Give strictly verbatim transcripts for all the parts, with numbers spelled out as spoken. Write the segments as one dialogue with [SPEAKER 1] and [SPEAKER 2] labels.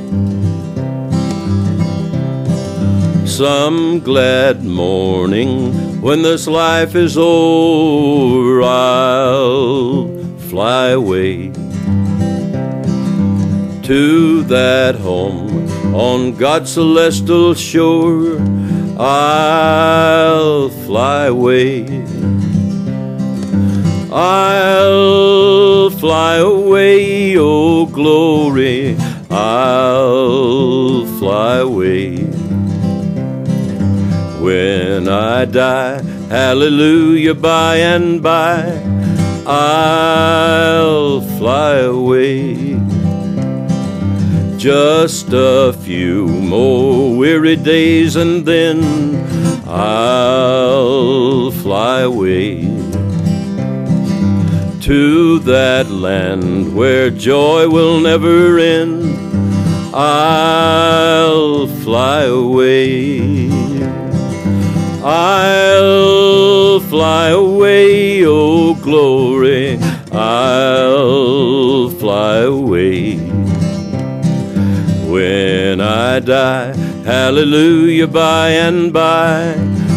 [SPEAKER 1] Some glad morning when this life is over, I'll fly away to that home on God's celestial shore. I'll fly away. I'll fly away, oh glory, I'll fly away. When I die, hallelujah, by and by, I'll fly away. Just a few more weary days and then I'll fly away to that land where joy will never end. I'll fly away. I'll fly away, oh glory, I'll fly away. When I die, hallelujah, by and by,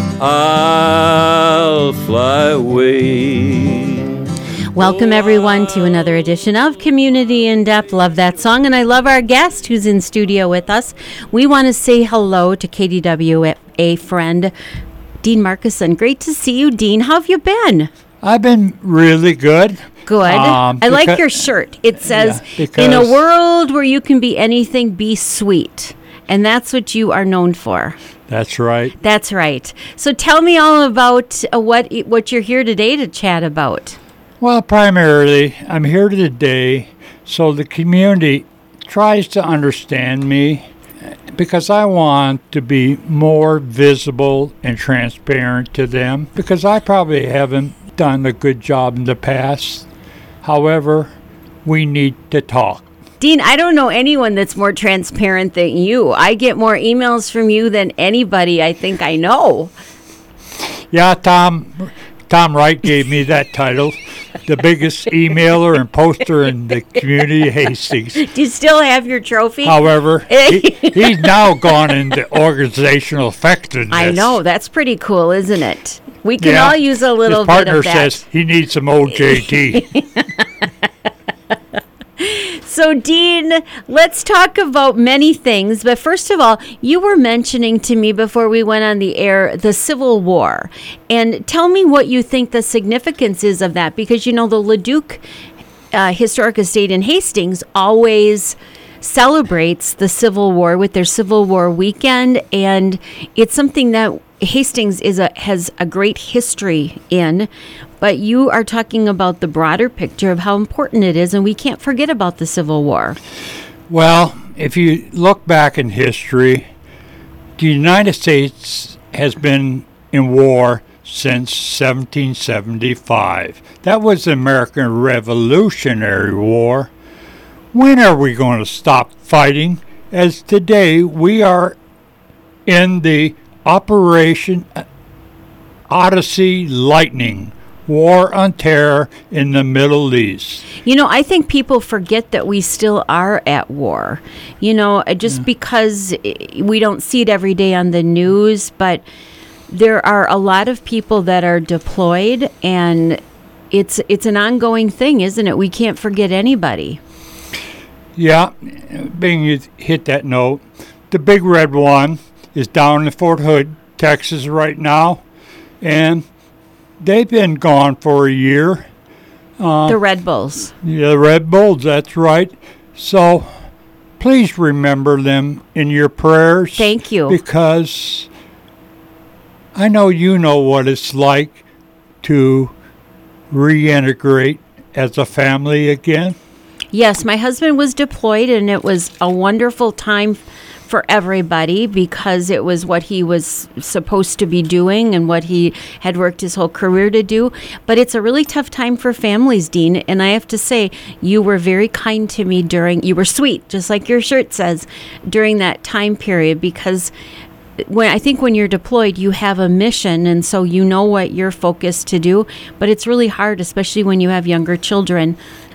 [SPEAKER 1] I'll fly away.
[SPEAKER 2] Welcome, everyone, to another edition of Community in Depth. Love that song, and I love our guest who's in studio with us. We want to say hello to K D W A friend, Dean Markison. Great to see you, Dean. How have you been?
[SPEAKER 3] I've been really good.
[SPEAKER 2] Good.
[SPEAKER 3] Um,
[SPEAKER 2] I like your shirt. It says,
[SPEAKER 3] yeah,
[SPEAKER 2] in a world where you can be anything, be sweet. And that's what you are known for.
[SPEAKER 3] That's right.
[SPEAKER 2] That's right. So tell me all about uh, what what you're here today to chat about.
[SPEAKER 3] Well, primarily, I'm here today so the community tries to understand me, because I want to be more visible and transparent to them, because I probably haven't done a good job in the past. However, we need to talk.
[SPEAKER 2] Dean, I don't know anyone that's more transparent than you. I get more emails from you than anybody I think I know.
[SPEAKER 3] Yeah, Tom Tom Wright gave me that title, the biggest emailer and poster in the community of Hastings.
[SPEAKER 2] Do you still have your trophy?
[SPEAKER 3] However, he, he's now gone into organizational effectiveness.
[SPEAKER 2] I know. That's pretty cool, isn't it? We can
[SPEAKER 3] Yeah.
[SPEAKER 2] all use a little
[SPEAKER 3] His
[SPEAKER 2] bit
[SPEAKER 3] partner
[SPEAKER 2] of that.
[SPEAKER 3] says he needs some O J T.
[SPEAKER 2] So, Dean, let's talk about many things. But first of all, you were mentioning to me before we went on the air the Civil War. And tell me what you think the significance is of that. Because, you know, the Leduc uh, Historic Estate in Hastings always celebrates the Civil War with their Civil War weekend. And it's something that Hastings is a has a great history in. But you are talking about the broader picture of how important it is, and we can't forget about the Civil War.
[SPEAKER 3] Well, if you look back in history, the United States has been in war since seventeen seventy-five. That was the American Revolutionary War. When are we going to stop fighting? As today we are in the Operation Odyssey Lightning, War on Terror in the Middle East.
[SPEAKER 2] You know, I think people forget that we still are at war. You know, just yeah. because we don't see it every day on the news, but there are a lot of people that are deployed, and it's it's an ongoing thing, isn't it? We can't forget anybody.
[SPEAKER 3] Yeah, being you hit that note, the big red one is down in Fort Hood, Texas right now, and they've been gone for a year. Uh,
[SPEAKER 2] the Red Bulls.
[SPEAKER 3] Yeah, the Red Bulls, that's right. So please remember them in your prayers.
[SPEAKER 2] Thank you.
[SPEAKER 3] Because I know you know what it's like to reintegrate as a family again.
[SPEAKER 2] Yes, my husband was deployed, and it was a wonderful time for everybody because it was what he was supposed to be doing and what he had worked his whole career to do. But it's a really tough time for families, Dean. And I have to say, you were very kind to me during, you were sweet, just like your shirt says, during that time period, because when I think when you're deployed, you have a mission, and so you know what you're focused to do. But it's really hard, especially when you have younger children.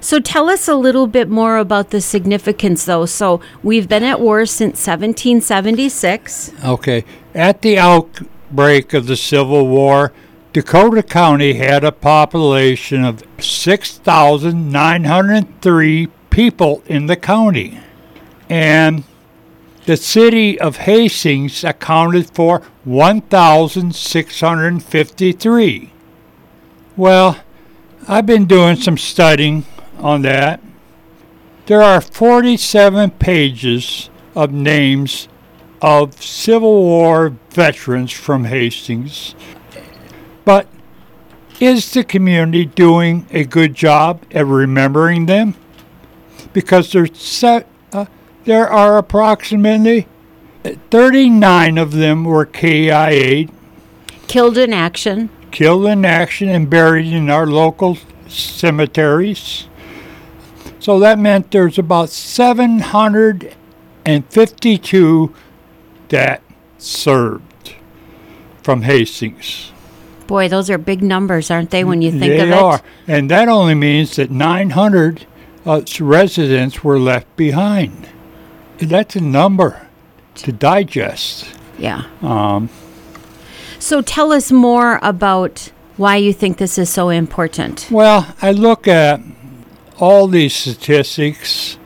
[SPEAKER 2] So tell us a little bit more about the significance, though. So we've been at war since seventeen seventy-six.
[SPEAKER 3] Okay. At the outbreak of the Civil War, Dakota County had a population of six thousand nine hundred three people in the county. And the city of Hastings accounted for one thousand six hundred fifty-three. Well, I've been doing some studying on that. There are forty-seven pages of names of Civil War veterans from Hastings. But is the community doing a good job at remembering them? Because there's se- uh, there are approximately thirty-nine of them were K I A,
[SPEAKER 2] Killed in action.
[SPEAKER 3] killed in action and buried in our local cemeteries. So that meant there's about seven hundred fifty-two that served from Hastings.
[SPEAKER 2] Boy, those are big numbers, aren't they, when you think
[SPEAKER 3] they
[SPEAKER 2] of it?
[SPEAKER 3] are. And that only means that nine hundred uh, residents were left behind. That's a number to digest.
[SPEAKER 2] Yeah.
[SPEAKER 3] Um,
[SPEAKER 2] So tell us more about why you think this is so important.
[SPEAKER 3] well, I look at all these statistics,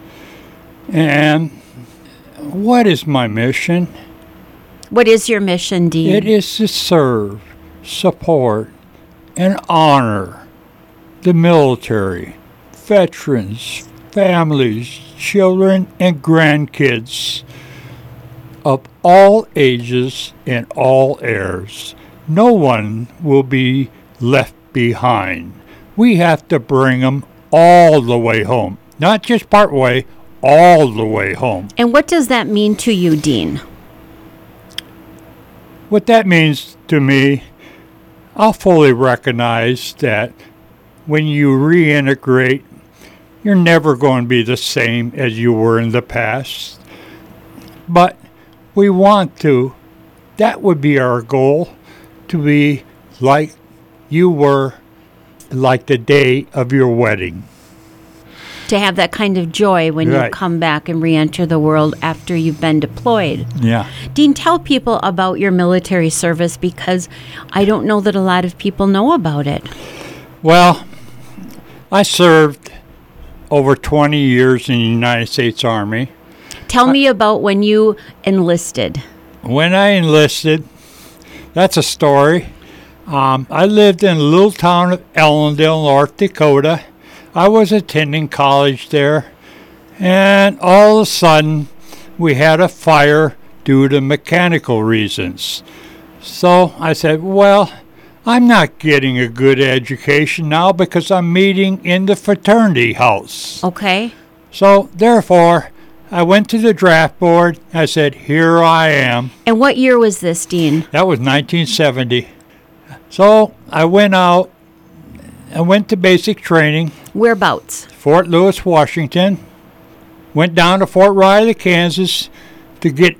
[SPEAKER 3] and what is my mission?
[SPEAKER 2] What is your mission, Dean?
[SPEAKER 3] It is to serve, support, and honor the military, veterans, families, children, and grandkids of all ages and all eras. No one will be left behind. We have to bring them all the way home, not just part way, all the way home.
[SPEAKER 2] And what does that mean to you, Dean?
[SPEAKER 3] What that means to me, I'll fully recognize that when you reintegrate, you're never going to be the same as you were in the past. But we want to, that would be our goal, to be like you were like the day of your wedding.
[SPEAKER 2] To have that kind of joy when
[SPEAKER 3] Right.
[SPEAKER 2] you come back and re-enter the world after you've been deployed.
[SPEAKER 3] Yeah.
[SPEAKER 2] Dean, tell people about your military service, because I don't know that a lot of people know about it.
[SPEAKER 3] Well, I served over twenty years in the United States Army.
[SPEAKER 2] Tell me about when you enlisted.
[SPEAKER 3] When I enlisted, that's a story. Um, I lived in a little town of Ellendale, North Dakota. I was attending college there, and all of a sudden, we had a fire due to mechanical reasons. So I said, well, I'm not getting a good education now because I'm meeting in the fraternity house.
[SPEAKER 2] Okay.
[SPEAKER 3] So therefore, I went to the draft board. I said, here I am.
[SPEAKER 2] And what year was this, Dean?
[SPEAKER 3] That was nineteen seventy. So I went out. I went to basic training,
[SPEAKER 2] Whereabouts?
[SPEAKER 3] Fort Lewis, Washington. Went down to Fort Riley, Kansas, to get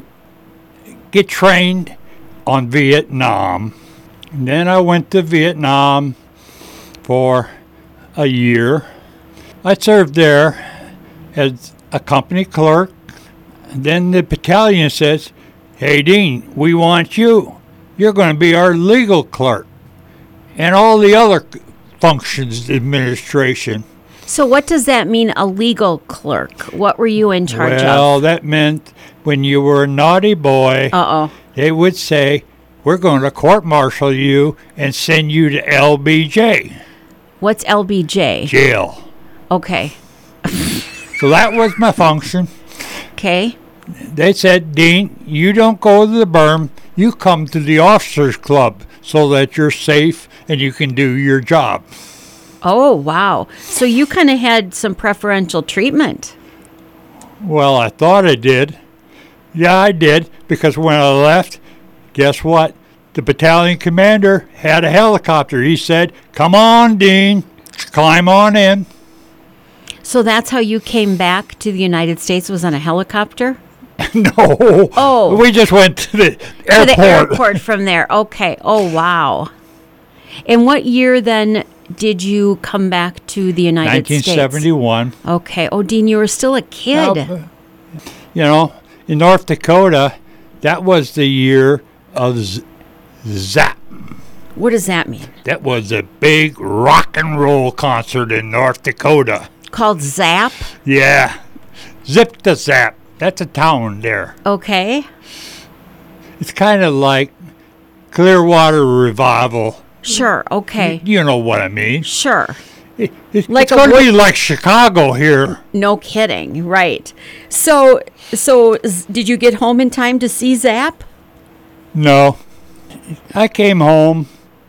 [SPEAKER 3] get trained on Vietnam. And then I went to Vietnam for a year. I served there as a company clerk. And then the battalion says, hey, Dean, we want you. You're going to be our legal clerk and all the other functions administration.
[SPEAKER 2] So what does that mean, a legal clerk? What were you in charge
[SPEAKER 3] Well,
[SPEAKER 2] of?
[SPEAKER 3] that meant when you were a naughty boy,
[SPEAKER 2] Uh-oh.
[SPEAKER 3] they would say, we're going to court-martial you and send you to L B J,
[SPEAKER 2] What's L B J?
[SPEAKER 3] jail.
[SPEAKER 2] Okay.
[SPEAKER 3] So that was my function.
[SPEAKER 2] Okay.
[SPEAKER 3] They said, Dean, you don't go to the berm, you come to the officers club so that you're safe and you can do your job.
[SPEAKER 2] Oh, wow. So you kind of had some preferential treatment.
[SPEAKER 3] Well, I thought I did. Yeah, I did, because when I left, guess what? The battalion commander had a helicopter. He said, come on, Dean, climb on in.
[SPEAKER 2] So that's how you came back to the United States, was on a helicopter?
[SPEAKER 3] No.
[SPEAKER 2] Oh.
[SPEAKER 3] We just went to the airport.
[SPEAKER 2] To the airport from there. Okay. Oh, wow. And what year then did you come back to the United States?
[SPEAKER 3] nineteen seventy-one.
[SPEAKER 2] Okay. Oh, Dean, you were still a kid.
[SPEAKER 3] Uh, you know, in North Dakota, that was the year of Z- ZAP.
[SPEAKER 2] What does that mean?
[SPEAKER 3] That was a big rock and roll concert in North Dakota.
[SPEAKER 2] Called ZAP?
[SPEAKER 3] Yeah. Zip the Zap. That's a town there.
[SPEAKER 2] Okay.
[SPEAKER 3] It's kind of like Clearwater Revival.
[SPEAKER 2] Sure. Okay.
[SPEAKER 3] You know what I mean.
[SPEAKER 2] Sure.
[SPEAKER 3] It, it,
[SPEAKER 2] Like
[SPEAKER 3] it's
[SPEAKER 2] a
[SPEAKER 3] going to
[SPEAKER 2] wo-
[SPEAKER 3] be like Chicago here.
[SPEAKER 2] No kidding. Right. So, so z- did you get home in time to see ZAP?
[SPEAKER 3] No. I came home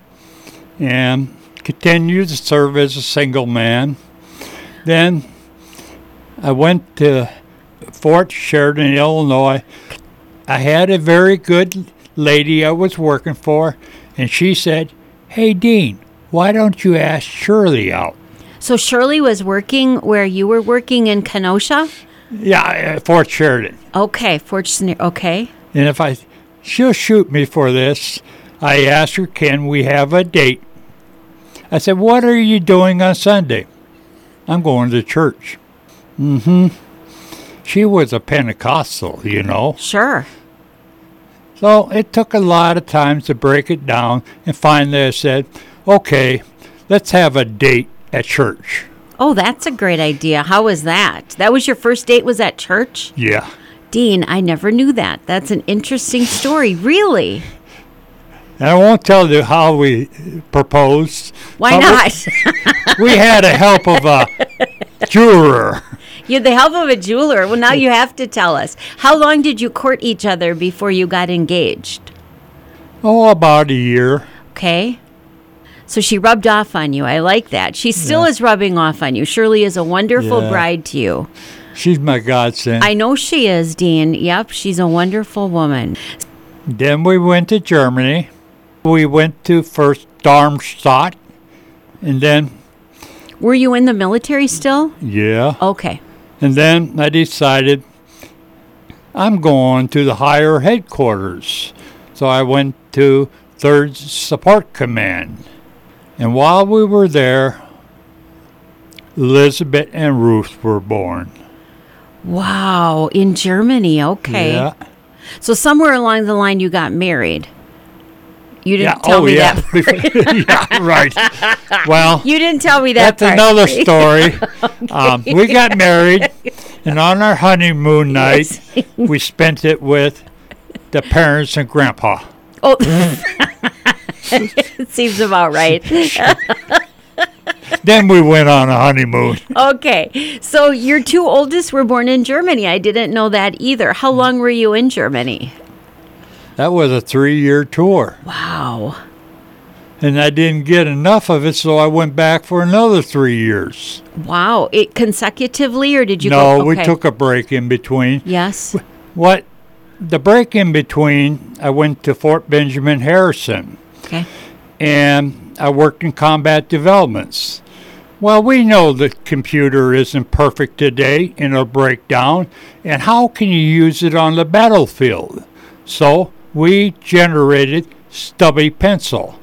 [SPEAKER 3] and continued to serve as a single man. Then I went to Fort Sheridan, Illinois. I had a very good lady I was working for, and she said, "Hey, Dean, why don't you ask Shirley out?"
[SPEAKER 2] So Shirley was working where you were working in Kenosha?
[SPEAKER 3] Yeah, at Fort Sheridan.
[SPEAKER 2] Okay. Fortunate. Okay.
[SPEAKER 3] And if I, she'll shoot me for this. I asked her, "Can we have a date?" I said, "What are you doing on Sunday?" "I'm going to church." Mm-hmm. She was a Pentecostal, you know.
[SPEAKER 2] Sure.
[SPEAKER 3] So it took a lot of time to break it down, and finally I said, "Okay, let's have a date at church."
[SPEAKER 2] Oh, that's a great idea. How was that? That was your first date was at church?
[SPEAKER 3] Yeah.
[SPEAKER 2] Dean, I never knew that. That's an interesting story. Really?
[SPEAKER 3] And I won't tell you how we proposed.
[SPEAKER 2] Why
[SPEAKER 3] but
[SPEAKER 2] not?
[SPEAKER 3] We, we had the help of a jeweler.
[SPEAKER 2] You had the help of a jeweler. Well, now you have to tell us. How long did you court each other before you got engaged?
[SPEAKER 3] Oh, about a year.
[SPEAKER 2] Okay. So she rubbed off on you. I like that. She still
[SPEAKER 3] Yeah.
[SPEAKER 2] is rubbing off on you. Shirley is a wonderful
[SPEAKER 3] Yeah.
[SPEAKER 2] bride to you.
[SPEAKER 3] She's my godsend.
[SPEAKER 2] I know she is, Dean. Yep, she's a wonderful woman.
[SPEAKER 3] Then we went to Germany. We went to first Darmstadt, and then,
[SPEAKER 2] Were you in the military still?
[SPEAKER 3] yeah,
[SPEAKER 2] Okay.
[SPEAKER 3] and then I decided I'm going to the higher headquarters. So I went to third Support Command. And while we were there, Elizabeth and Ruth were born.
[SPEAKER 2] Wow, in Germany. Okay.
[SPEAKER 3] Yeah.
[SPEAKER 2] So somewhere along the line you got married. You didn't
[SPEAKER 3] Yeah.
[SPEAKER 2] tell
[SPEAKER 3] Oh,
[SPEAKER 2] me
[SPEAKER 3] yeah.
[SPEAKER 2] that.
[SPEAKER 3] Yeah, right. Well,
[SPEAKER 2] You didn't tell me that
[SPEAKER 3] that's
[SPEAKER 2] part.
[SPEAKER 3] another story. um, we got married, and on our honeymoon night, we spent it with the parents and grandpa.
[SPEAKER 2] Oh, it seems about right.
[SPEAKER 3] Then we went on a honeymoon.
[SPEAKER 2] Okay, so your two oldest were born in Germany. I didn't know that either. How long were you in Germany?
[SPEAKER 3] That was a three-year tour,
[SPEAKER 2] Wow.
[SPEAKER 3] and I didn't get enough of it, so I went back for another three years.
[SPEAKER 2] Wow. It consecutively, or did you
[SPEAKER 3] no,
[SPEAKER 2] go?
[SPEAKER 3] we
[SPEAKER 2] okay.
[SPEAKER 3] took a break in between.
[SPEAKER 2] Yes.
[SPEAKER 3] What the break in between, I went to Fort Benjamin Harrison,
[SPEAKER 2] Okay.
[SPEAKER 3] and I worked in combat developments. Well, we know the computer isn't perfect today and it'll break down, and how can you use it on the battlefield? So we generated Stubby Pencil.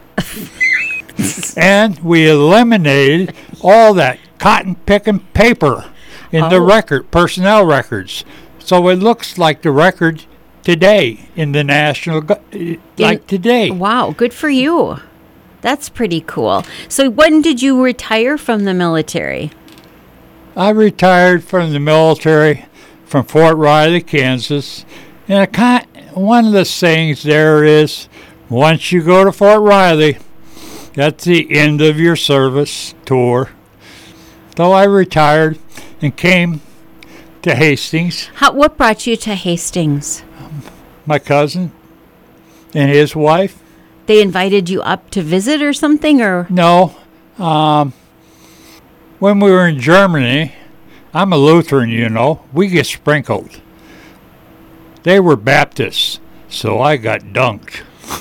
[SPEAKER 3] And we eliminated all that cotton picking paper in the
[SPEAKER 2] Oh.
[SPEAKER 3] record, personnel records. So it looks like the record today in the national, gu- like
[SPEAKER 2] In-
[SPEAKER 3] today.
[SPEAKER 2] Wow. Good for you. That's pretty cool. So when did you retire from the military?
[SPEAKER 3] I retired from the military from Fort Riley, Kansas. And I kind one of the things there is, once you go to Fort Riley, that's the end of your service tour. So I retired and came to Hastings,
[SPEAKER 2] How, what brought you to Hastings?
[SPEAKER 3] my cousin and his wife.
[SPEAKER 2] They invited you up to visit or something, or
[SPEAKER 3] No, um, when we were in Germany, I'm a Lutheran, you know, we get sprinkled. They were Baptists, so I got dunked.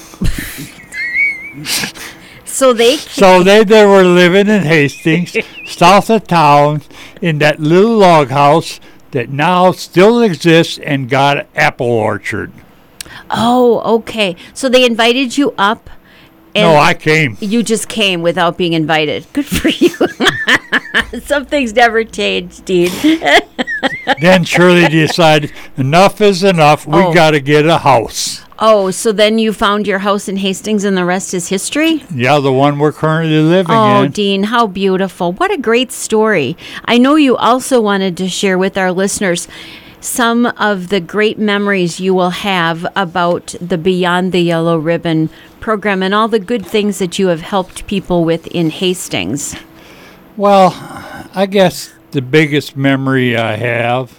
[SPEAKER 2] so they
[SPEAKER 3] So they, they were living in Hastings, south of town, in that little log house that now still exists and got an apple orchard.
[SPEAKER 2] Oh, okay. So they invited you up And
[SPEAKER 3] no, I came.
[SPEAKER 2] You just came without being invited. Good for you. Some things never change, Dean.
[SPEAKER 3] Then Shirley decided enough is enough. We
[SPEAKER 2] Oh.
[SPEAKER 3] got to get a house.
[SPEAKER 2] Oh, so then you found your house in Hastings and the rest is history?
[SPEAKER 3] Yeah, the one we're currently living
[SPEAKER 2] Oh,
[SPEAKER 3] in.
[SPEAKER 2] Dean, how beautiful. What a great story. I know you also wanted to share with our listeners some of the great memories you will have about the Beyond the Yellow Ribbon program and all the good things that you have helped people with in Hastings.
[SPEAKER 3] Well, I guess the biggest memory I have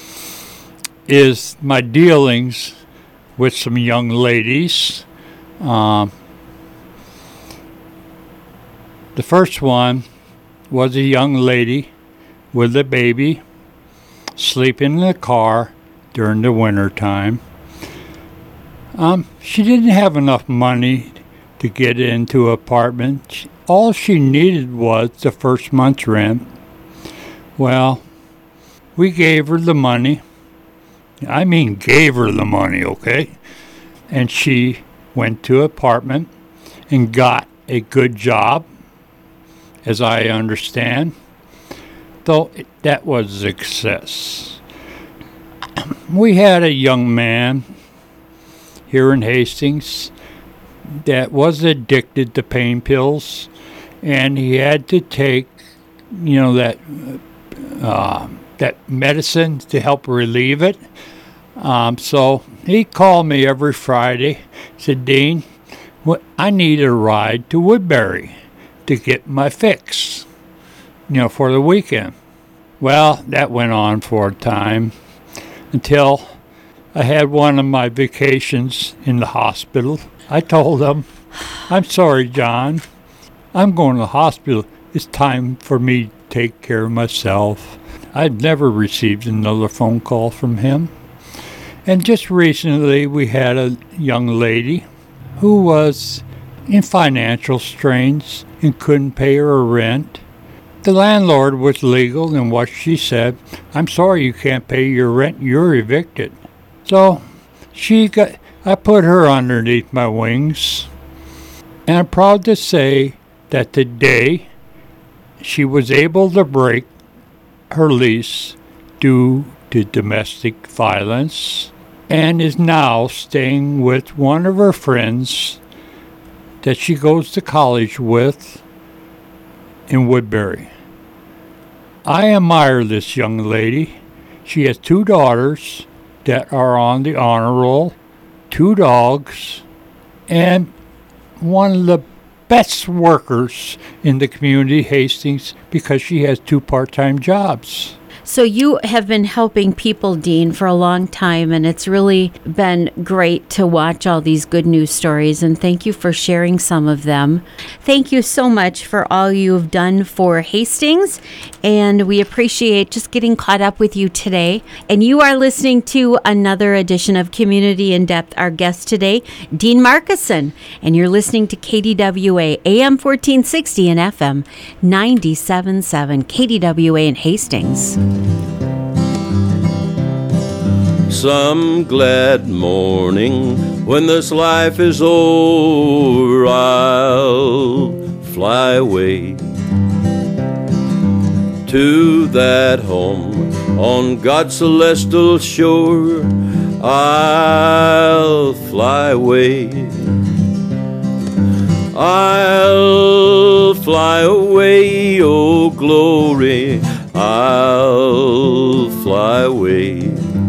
[SPEAKER 3] is my dealings with some young ladies. Um, the first one was a young lady with a baby sleeping in the car during the winter time. Um, she didn't have enough money to get into an apartment. She, all she needed was the first month's rent. Well, we gave her the money. I mean gave her the money, okay? And she went to an apartment and got a good job, as I understand. Though it, that was a success. We had a young man here in Hastings that was addicted to pain pills, and he had to take, you know, that uh, that medicine to help relieve it. Um, so he called me every Friday. He said, Dean, what, I need a ride to Woodbury to get my fix, you know, for the weekend. Well, that went on for a time until I had one of my vacations in the hospital. I told him, I'm sorry, John. I'm going to the hospital. It's time for me to take care of myself. I'd never received another phone call from him. And just recently we had a young lady who was in financial strains and couldn't pay her rent. The landlord was legal in what she said. I'm sorry you can't pay your rent. You're evicted. So she got, I put her underneath my wings. And I'm proud to say that today she was able to break her lease due to domestic violence and is now staying with one of her friends that she goes to college with in Woodbury. I admire this young lady. She has two daughters that are on the honor roll, two dogs, and one of the best workers in the community, Hastings, because she has two part-time jobs.
[SPEAKER 2] So you have been helping people, Dean, for a long time, and it's really been great to watch all these good news stories, and thank you for sharing some of them. Thank you so much for all you've done for Hastings, and we appreciate just getting caught up with you today. And you are listening to another edition of Community in Depth. Our guest today, Dean Markison, and you're listening to K D W A, A M fourteen sixty and F M ninety-seven point seven, K D W A in Hastings.
[SPEAKER 1] Some glad morning when this life is over, I'll fly away to that home on God's celestial shore. I'll fly away. I'll fly away, oh glory, I'll fly away.